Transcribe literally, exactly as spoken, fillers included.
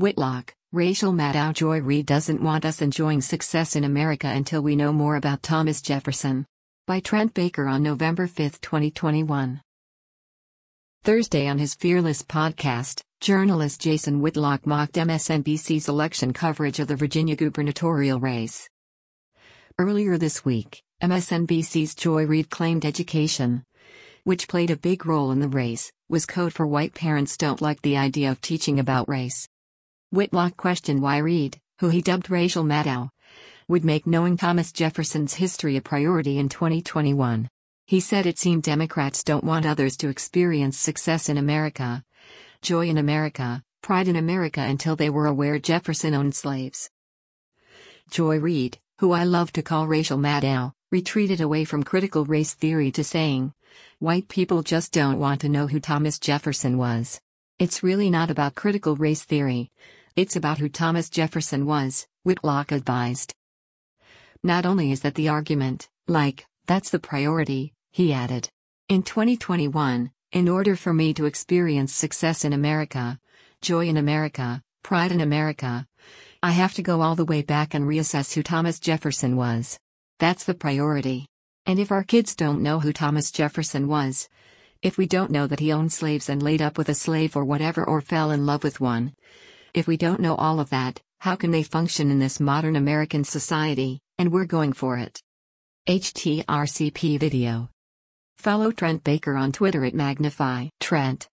Whitlock, Rachel Maddow. Joy Reid doesn't want us enjoying success in America until we know more about Thomas Jefferson. By Trent Baker on November fifth, twenty twenty-one. Thursday on his Fearless podcast, journalist Jason Whitlock mocked M S N B C's election coverage of the Virginia gubernatorial race. Earlier this week, M S N B C's Joy Reid claimed education, which played a big role in the race, was code for white parents don't like the idea of teaching about race. Whitlock questioned why Reid, who he dubbed Rachel Maddow, would make knowing Thomas Jefferson's history a priority in twenty twenty-one. He said it seemed Democrats don't want others to experience success in America, joy in America, pride in America until they were aware Jefferson owned slaves. Joy Reid, who I love to call Rachel Maddow, retreated away from critical race theory to saying, "White people just don't want to know who Thomas Jefferson was. It's really not about critical race theory. It's about who Thomas Jefferson was," Whitlock advised. Not only is that the argument, like, that's the priority, he added. In twenty twenty-one, in order for me to experience success in America, joy in America, pride in America, I have to go all the way back and reassess who Thomas Jefferson was. That's the priority. And if our kids don't know who Thomas Jefferson was, if we don't know that he owned slaves and laid up with a slave or whatever or fell in love with one, if we don't know all of that, how can they function in this modern American society? And we're going for it. H T R C P video. Follow Trent Baker on Twitter at Magnify Trent.